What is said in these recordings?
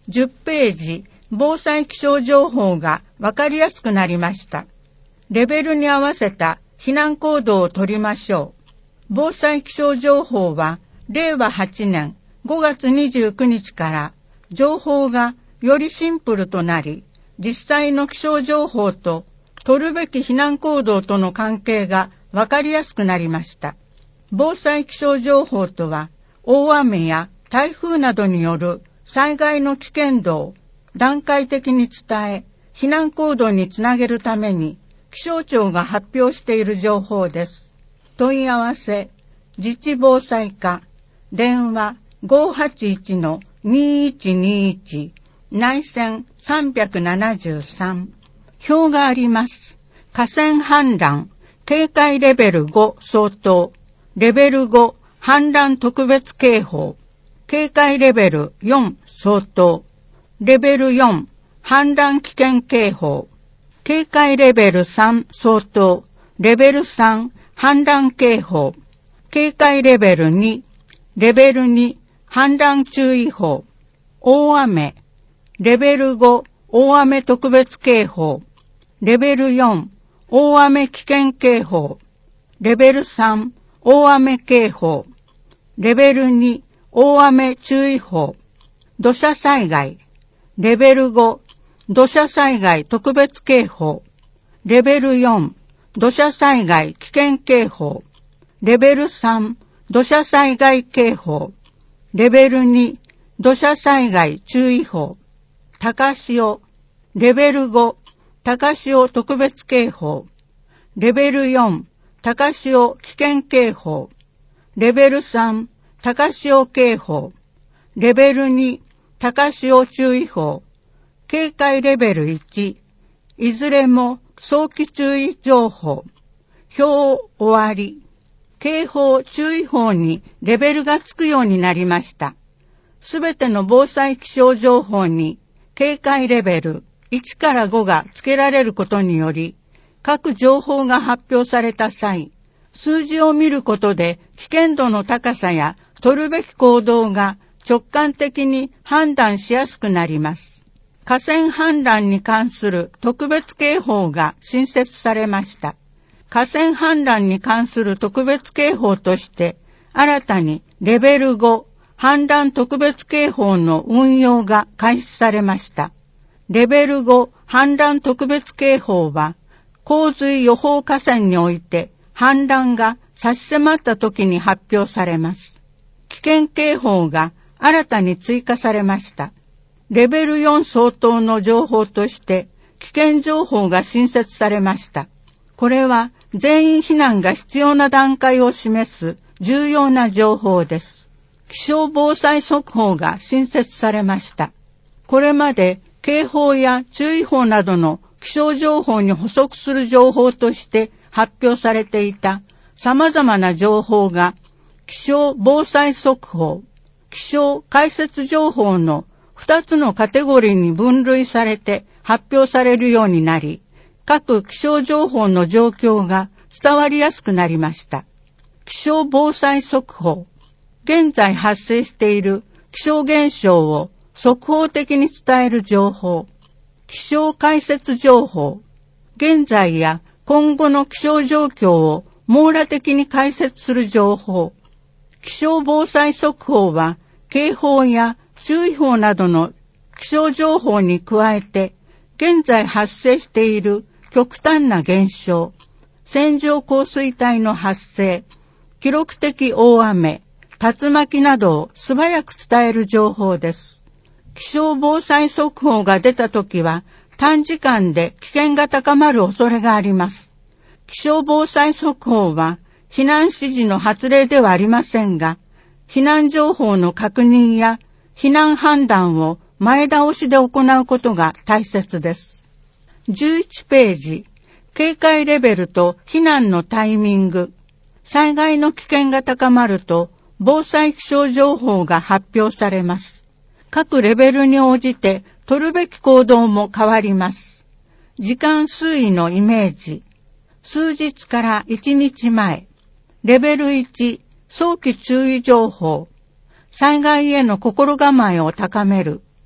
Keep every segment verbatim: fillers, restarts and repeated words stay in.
じゅっページ、防災気象情報がわかりやすくなりました。レベルに合わせた避難行動をとりましょう。防災気象情報は、れいわはちねんごがつにじゅうくにちから情報がよりシンプルとなり、実際の気象情報と取るべき避難行動との関係がわかりやすくなりました。防災気象情報とは、大雨や台風などによる災害の危険度を段階的に伝え、避難行動につなげるために気象庁が発表している情報です。問い合わせ、自治防災課、電話 ごーはちいちのにーいちにーいち、内線さんななさん。表があります。河川氾濫、警戒レベルご相当、レベルご氾濫特別警報、警戒レベルよん相当、レベルよん氾濫危険警報、警戒レベルさん相当、レベルさん氾濫警報、警戒レベルに、レベルに氾濫注意報、大雨、レベルご大雨特別警報、レベルよん大雨危険警報、レベルさん大雨警報、レベルに大雨注意報、土砂災害、レベルご土砂災害特別警報、レベルよん土砂災害危険警報、レベルさん土砂災害警報、レベルに土砂災害注意報、高潮、レベルご高潮特別警報、レベルよん高潮危険警報、レベルさん高潮警報、レベルに高潮注意報、警戒レベルいち、いずれも早期注意情報、表終わり。警報、注意報にレベルがつくようになりました。すべての防災気象情報に警戒レベルいちからごが付けられることにより、各情報が発表された際、数字を見ることで危険度の高さや取るべき行動が直感的に判断しやすくなります。河川氾濫に関する特別警報が新設されました。河川氾濫に関する特別警報として、新たにレベルご氾濫特別警報の運用が開始されました。レベルご氾濫特別警報は、洪水予報河川において氾濫が差し迫った時に発表されます。危険警報が新たに追加されました。レベルよん相当の情報として、危険情報が新設されました。これは全員避難が必要な段階を示す重要な情報です。気象防災速報が新設されました。これまで警報や注意報などの気象情報に補足する情報として発表されていた様々な情報が気象防災速報、気象解説情報のふたつのカテゴリーに分類されて発表されるようになり、各気象情報の状況が伝わりやすくなりました。気象防災速報。現在発生している気象現象を速報的に伝える情報。気象解説情報。現在や今後の気象状況を網羅的に解説する情報。気象防災速報は警報や注意報などの気象情報に加えて、現在発生している極端な現象、線状降水帯の発生、記録的大雨、竜巻などを素早く伝える情報です。気象防災速報が出たときは、短時間で危険が高まる恐れがあります。気象防災速報は、避難指示の発令ではありませんが、避難情報の確認や避難判断を前倒しで行うことが大切です。じゅういちページ、警戒レベルと避難のタイミング。災害の危険が高まると、防災気象情報が発表されます。各レベルに応じて取るべき行動も変わります。時間推移のイメージ。数日からいちにちまえ。レベルいち、早期注意情報。災害への心構えを高める。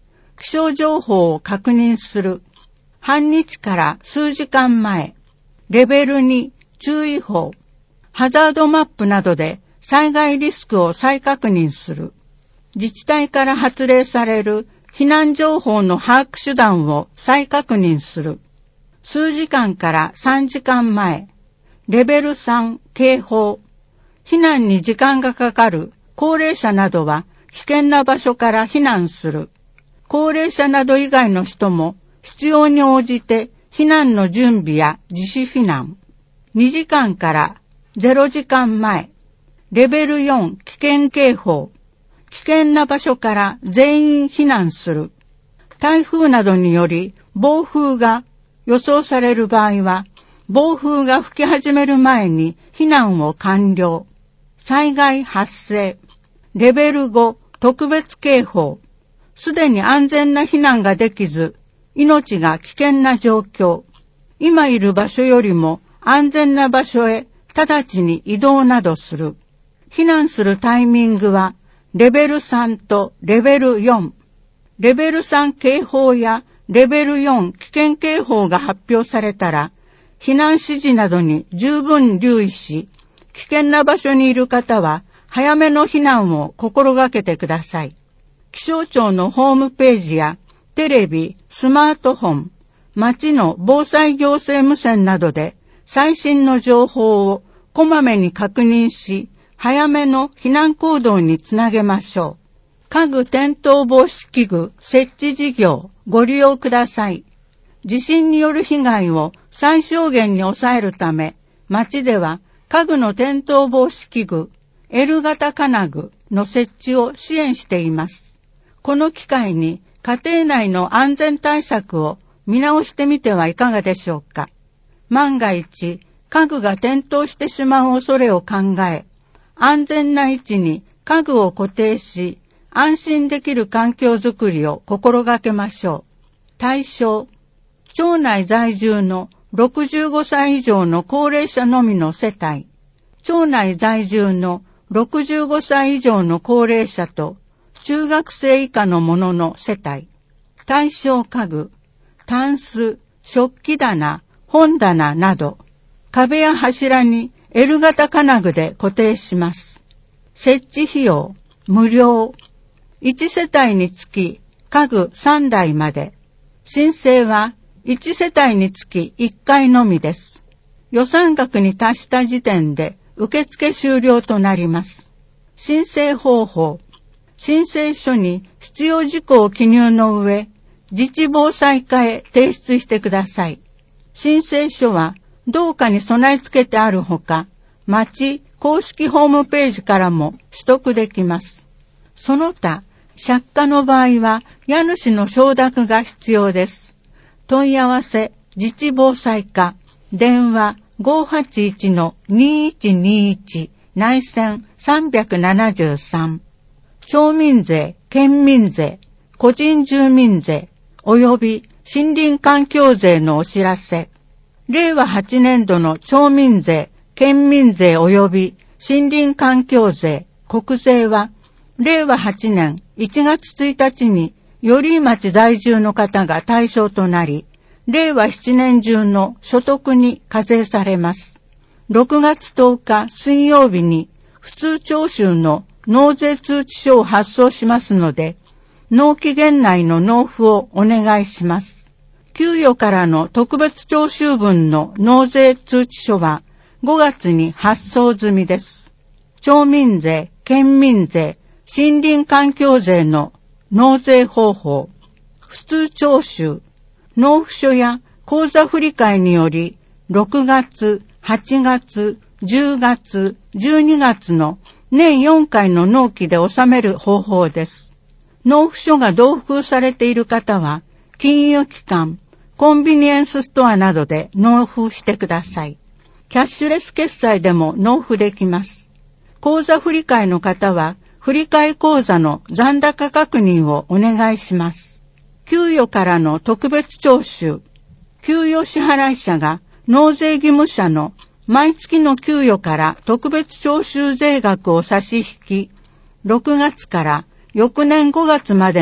気象情報を確認する。半日から数時間前。レベルに注意報。ハザードマップなどで災害リスクを再確認する。自治体から発令される避難情報の把握手段を再確認する。数時間からさんじかんまえ。レベルさん警報。避難に時間がかかる高齢者などは危険な場所から避難する。高齢者など以外の人も必要に応じて避難の準備や自主避難。にじかんからゼロじかんまえ。レベルよん危険警報。危険な場所から全員避難する。台風などにより暴風が予想される場合は、暴風が吹き始める前に避難を完了。災害発生。レベルご特別警報。すでに安全な避難ができず、命が危険な状況。今いる場所よりも安全な場所へ直ちに移動などする。避難するタイミングは、レベルさんとレベルよん。レベルさん警報やレベルよん危険警報が発表されたら、避難指示などに十分留意し、危険な場所にいる方は早めの避難を心がけてください。気象庁のホームページやテレビ、スマートフォン、町の防災行政無線などで最新の情報をこまめに確認し、早めの避難行動につなげましょう。家具転倒防止器具設置事業ご利用ください。地震による被害を最小限に抑えるため、町では家具の転倒防止器具 L 型金具の設置を支援しています。この機会に家庭内の安全対策を見直してみてはいかがでしょうか。万が一、家具が転倒してしまう恐れを考え、安全な位置に家具を固定し、安心できる環境づくりを心がけましょう。対象、町内在住のろくじゅうごさい以上の高齢者のみの世帯、町内在住のろくじゅうごさい以上の高齢者と中学生以下の者の世帯。対象家具、タンス、食器棚、本棚など、壁や柱に L 型金具で固定します。設置費用、無料。いち世帯につき家具さんだいまで。申請はいち世帯につきいっかいのみです。予算額に達した時点で受付終了となります。申請方法。申請書に必要事項を記入の上、自治防災課へ提出してください。申請書は同課に備え付けてあるほか、町公式ホームページからも取得できます。その他、借家の場合は家主の承諾が必要です。問い合わせ自治防災課、電話 ごーはちいちのにいちにいち 内線さんななさん。町民税、県民税、個人住民税、及び森林環境税のお知らせ。れいわはちねんどの町民税、県民税及び森林環境税、国税は、れいわはちねんいちがつついたちに、寄居町在住の方が対象となり、れいわななねん中の所得に課税されます。ろくがつとおか水曜日に、普通徴収の納税通知書を発送しますので、納期限内の納付をお願いします。給与からの特別徴収分の納税通知書はごがつに発送済みです。町民税、県民税、森林環境税の納税方法、普通徴収、納付書や口座振替によりろくがつ、はちがつ、じゅうがつ、じゅうにがつの年よんかいの納期で納める方法です。納付書が同封されている方は、金融機関、コンビニエンスストアなどで納付してください。キャッシュレス決済でも納付できます。口座振替の方は、振替口座の残高確認をお願いします。給与からの特別徴収。給与支払者が納税義務者の毎月の給与から特別徴収税額を差し引き、ろくがつから翌年ごがつまでの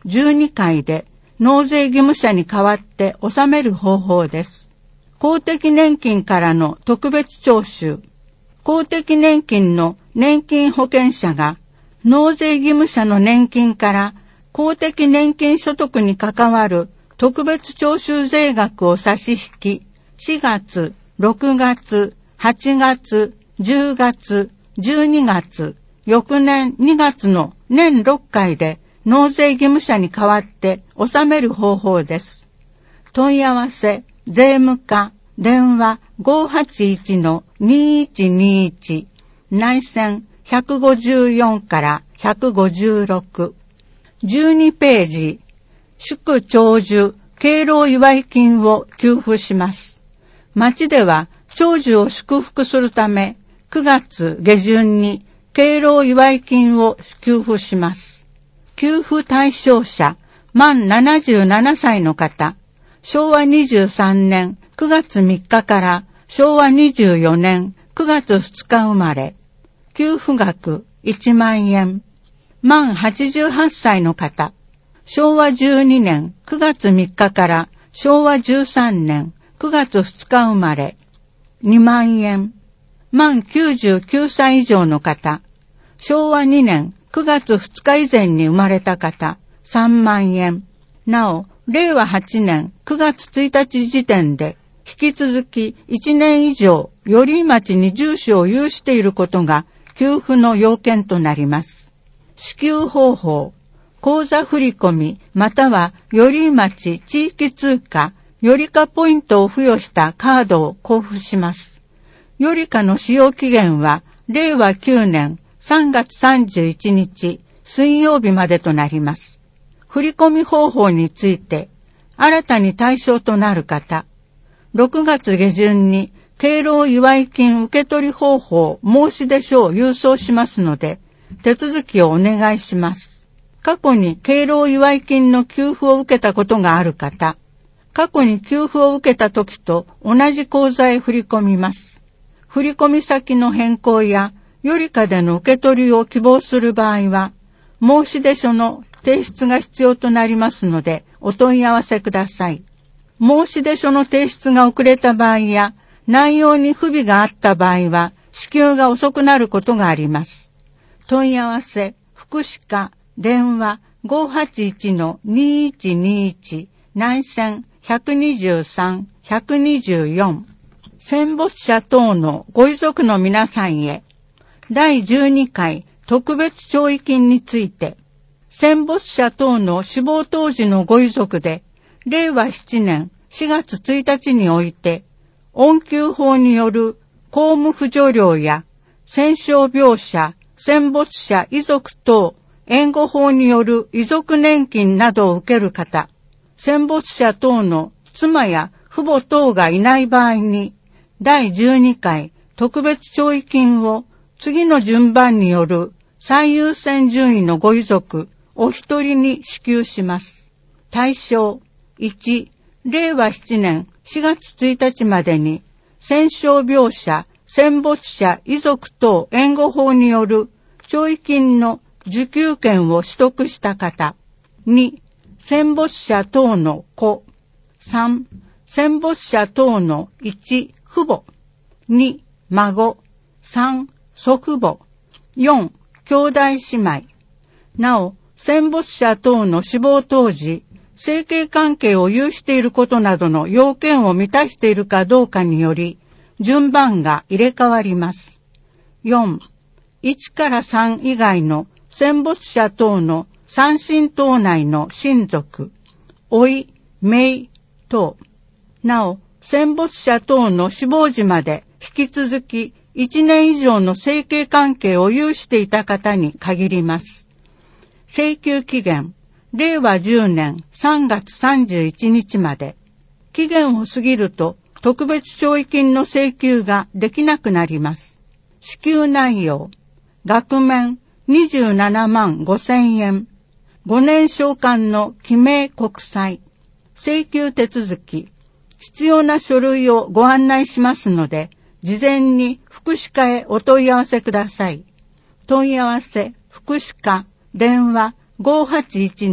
じゅうにかいで納税義務者に代わって納める方法です。公的年金からの特別徴収。公的年金の年金保険者が納税義務者の年金から公的年金所得に関わる特別徴収税額を差し引き、しがつ、ろくがつ、はちがつ、じゅうがつ、じゅうにがつ、翌年にがつの年ろっかいで納税義務者に代わって納める方法です。問い合わせ、税務課、電話 ごーはちいちのにーいちにーいち、内線ひゃくごじゅうよんからひゃくごじゅうろく。じゅうにページ、祝長寿敬老祝い金を給付します。町では長寿を祝福するため、くがつげじゅんに敬老祝い金を給付します。給付対象者、満ななじゅうななさいの方、しょうわにじゅうさんねんくがつみっかからしょうわにじゅうよねんくがつふつか生まれ、給付額いちまんえん。満はちじゅうはっさいの方、しょうわじゅうにねんくがつみっかからしょうわじゅうさんねんくがつふつか生まれ、にまんえん。満きゅうじゅうきゅうさい以上の方、しょうわにねんくがつふつか以前に生まれた方、さんまんえん。なお、れいわはちねんくがつついたち時点で、引き続きいちねん以上、寄居町に住所を有していることが給付の要件となります。支給方法、口座振込または寄居町地域通貨、よりかポイントを付与したカードを交付します。よりかの使用期限は、れいわきゅうねんさんがつさんじゅういちにち水曜日までとなります。振込方法について、新たに対象となる方、ろくがつげじゅんに敬老祝い金受取方法申出書を郵送しますので、手続きをお願いします。過去に敬老祝い金の給付を受けたことがある方、過去に給付を受けた時と同じ口座へ振り込みます。振込先の変更や、よりかでの受け取りを希望する場合は、申出書の提出が必要となりますので、お問い合わせください。申出書の提出が遅れた場合や、内容に不備があった場合は、支給が遅くなることがあります。問い合わせ、福祉課、電話 ごーはちいちのにーいちにーいち、内線ひゃくにじゅうさん、ひゃくにじゅうよん。戦没者等のご遺族の皆さんへ、だいじゅうにかい特別弔慰金について、戦没者等の死亡当時のご遺族で、れいわしちねんしがつついたちにおいて、恩給法による公務扶助料や、戦傷病者、戦没者遺族等援護法による遺族年金などを受ける方、戦没者等の妻や父母等がいない場合に、だいじゅうにかい特別弔慰金を次の順番による最優先順位のご遺族お一人に支給します。対象いち、れいわしちねんしがつついたちまでに戦傷病者、戦没者遺族等援護法による弔慰金の受給権を取得した方。に、戦没者等の子。さん、戦没者等のいち、父母。に、孫。さん、祖父母。よん、兄弟姉妹。なお、戦没者等の死亡当時、生計関係を有していることなどの要件を満たしているかどうかにより、順番が入れ替わります。よん、いちからさん以外の戦没者等の三親等内の親族、甥、姪等。なお、戦没者等の死亡時まで引き続きいちねん以上の生計関係を有していた方に限ります。請求期限、れいわじゅうねんさんがつさんじゅういちにちまで。期限を過ぎると特別弔慰金の請求ができなくなります。支給内容、額面にじゅうななまんごせんえん、ごねん償還の記名国債、請求手続き、必要な書類をご案内しますので、事前に福祉課へお問い合わせください。問い合わせ、福祉課、電話 ごーはちいちの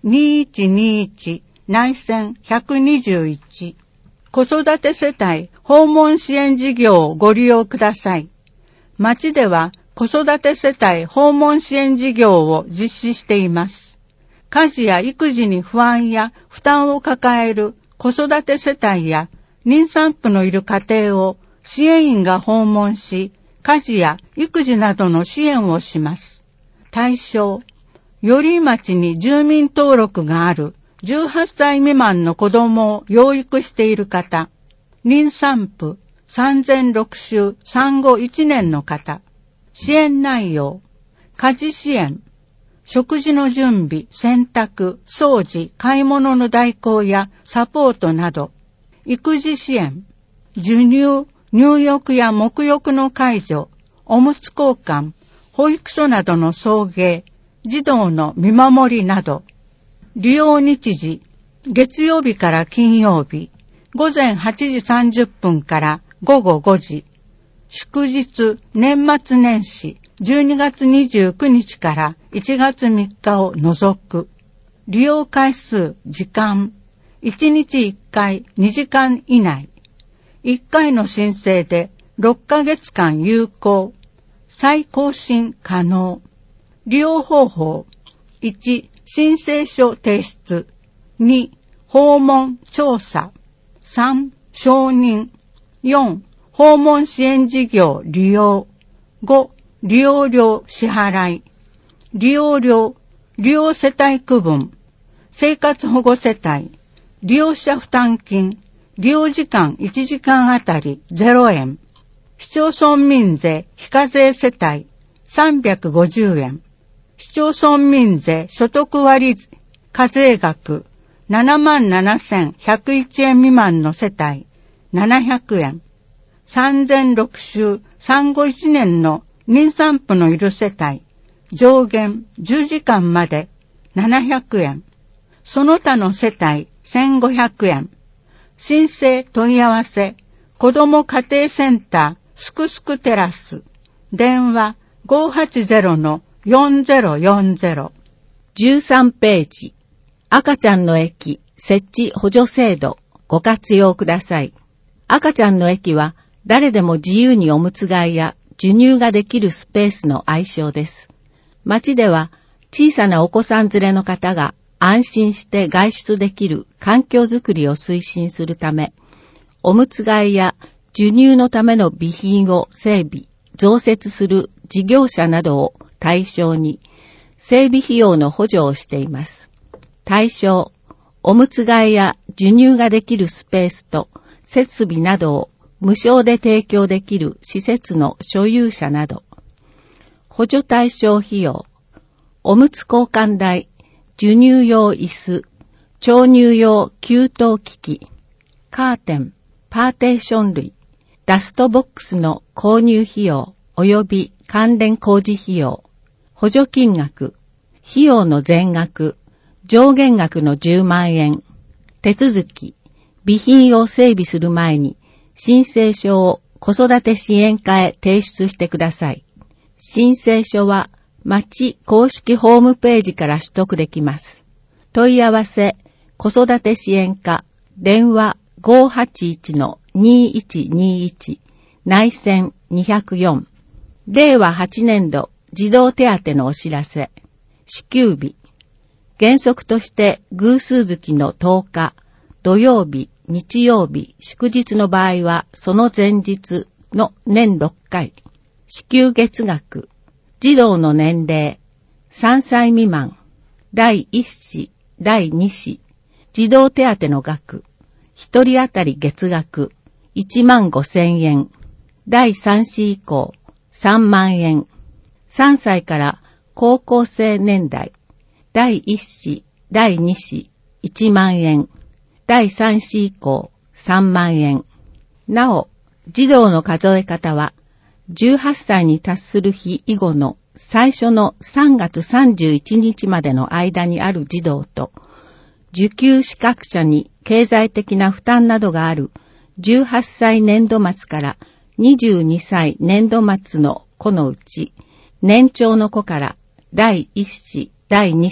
にいちにいち内線いちにいち子育て世帯訪問支援事業をご利用ください。町では子育て世帯訪問支援事業を実施しています。家事や育児に不安や負担を抱える子育て世帯や妊産婦のいる家庭を支援員が訪問し、家事や育児などの支援をします。対象、寄居町に住民登録があるじゅうはっさい未満の子供を養育している方、妊産婦、産前ろく週、産後いちねんの方、支援内容、家事支援、食事の準備、洗濯、掃除、買い物の代行やサポートなど、育児支援、授乳、入浴や沐浴の介助、おむつ交換、保育所などの送迎、児童の見守りなど、利用日時、月曜日から金曜日、午前はちじさんじゅっぷんから午後ごじ、祝日、年末年始、じゅうにがつにじゅうくにちからいちがつみっかを除く。利用回数、時間、いちにちいっかいにじかん以内。いっかいの申請でろっかげつかん有効。再更新可能。利用方法。いち、申請書提出。に、訪問調査。さん、承認。よん、訪問支援事業利用。ご、利用料支払い。利用料、利用世帯区分。生活保護世帯。利用者負担金。利用時間いちじかんあたりゼロえん。市町村民税非課税世帯さんびゃくごじゅうえん。市町村民税所得割課税額ななまんななせんひゃくいちえん未満の世帯ななひゃくえん。産前ろく週、産後いちねんの妊産婦のいる世帯上限じゅうじかんまでななひゃくえん。その他の世帯せんごひゃくえん。申請問い合わせ、子ども家庭センターすくすくテラス。電話 ごーはちゼロのよんゼロよんゼロ。 じゅうさんページ。赤ちゃんの駅設置補助制度ご活用ください。赤ちゃんの駅は誰でも自由におむつ替えや授乳ができるスペースの愛称です。町では小さなお子さん連れの方が安心して外出できる環境づくりを推進するため、おむつ替えや授乳のための備品を整備、増設する事業者などを対象に、整備費用の補助をしています。対象、おむつ替えや授乳ができるスペースと設備などを無償で提供できる施設の所有者など。補助対象費用、おむつ交換代、授乳用椅子、調乳用給湯機器、カーテン、パーテーション類、ダストボックスの購入費用及び関連工事費用、補助金額、費用の全額、上限額のじゅうまんえん、手続き、備品を整備する前に申請書を子育て支援課へ提出してください。申請書は町公式ホームページから取得できます。問い合わせ、子育て支援課、電話 ごーはちいちのにいちにいち、内線にひゃくよん。れいわはちねんど児童手当のお知らせ。支給日。原則として偶数月のとおか、土曜日、日曜日、祝日の場合はその前日の年ろっかい。支給月額。児童の年齢、さんさい未満、だいいっ子、だいに子、児童手当の額、一人当たり月額、いちまんごせんえん、だいさん子以降、さんまんえん、さんさいから高校生年代、だいいっ子、だいに子、いちまんえん、だいさん子以降、さんまんえん。なお、児童の数え方は、じゅうはっさいに達する日以後の最初のさんがつさんじゅういちにちまでの間にある児童と、受給資格者に経済的な負担などがあるじゅうはっさい年度末からにじゅうにさい年度末の子のうち、年長の子からだいいっ子、だいに子、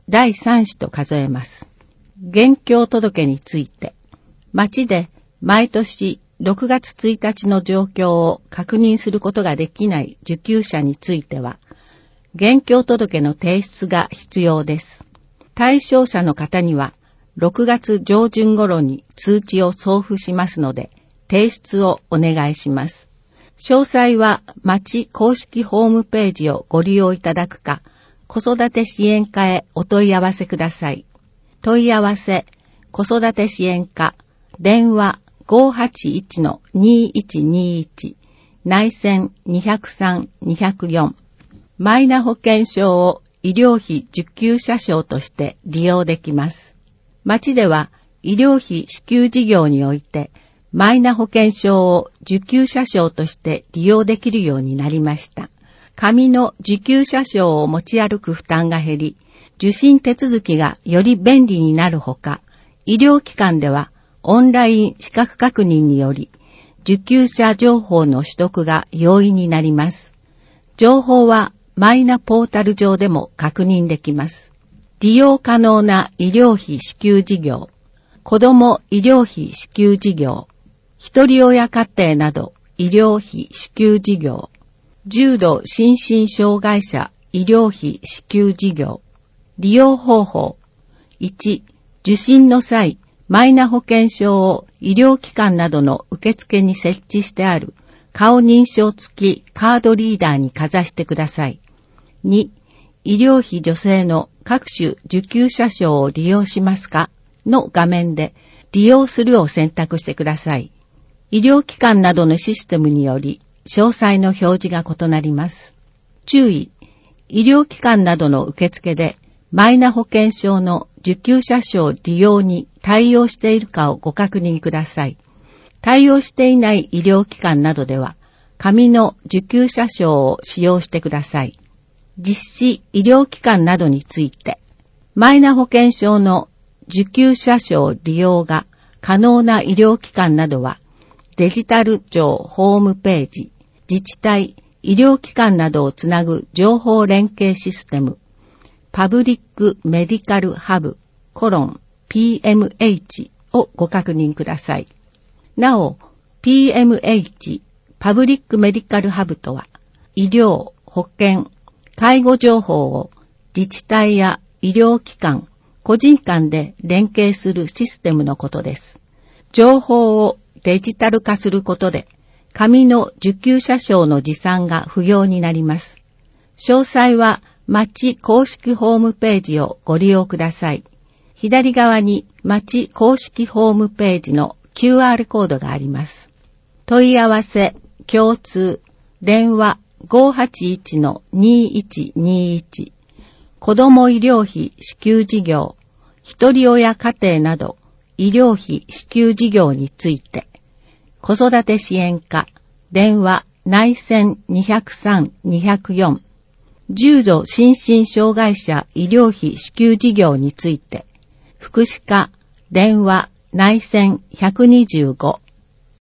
だいさん子と数えます。現況届について、町で毎年ろくがつついたちの状況を確認することができない受給者については、現況届の提出が必要です。対象者の方には、ろくがつ上旬頃に通知を送付しますので、提出をお願いします。詳細は町公式ホームページをご利用いただくか、子育て支援課へお問い合わせください。問い合わせ、子育て支援課、電話 ごーはちいちのにいちにいち、内線にまるさん にまるよん。マイナ保険証を医療費受給者証として利用できます。町では医療費支給事業においてマイナ保険証を受給者証として利用できるようになりました。紙の受給者証を持ち歩く負担が減り、受診手続きがより便利になるほか、医療機関ではオンライン資格確認により受給者情報の取得が容易になります。情報はマイナポータル上でも確認できます。利用可能な医療費支給事業、子ども医療費支給事業、一人親家庭など医療費支給事業、重度心身障害者医療費支給事業、利用方法。いち、受診の際、マイナ保険証を医療機関などの受付に設置してある顔認証付きカードリーダーにかざしてください。に、医療費助成の各種受給者証を利用しますかの画面で利用するを選択してください。医療機関などのシステムにより詳細の表示が異なります。注意、医療機関などの受付でマイナ保険証の受給者証利用に対応しているかをご確認ください。対応していない医療機関などでは紙の受給者証を使用してください。実施医療機関などについて、マイナ保険証の受給者証利用が可能な医療機関などは、デジタル庁ホームページ、自治体、医療機関などをつなぐ情報連携システム、パブリックメディカルハブ、コロン、ピーエムエイチ をご確認ください。なお、ピーエムエイチ、パブリックメディカルハブとは、医療、保険、介護情報を自治体や医療機関、個人間で連携するシステムのことです。情報をデジタル化することで、紙の受給者証の持参が不要になります。詳細は町公式ホームページをご利用ください。左側に町公式ホームページの キューアール コードがあります。問い合わせ、共通、電話、ごーはちいちのにいちにいち、子ども医療費支給事業、一人親家庭など医療費支給事業について、子育て支援課、電話、内線にまるさん にまるよん、重度心身障害者医療費支給事業について、福祉課、電話、内線いちにじゅうご、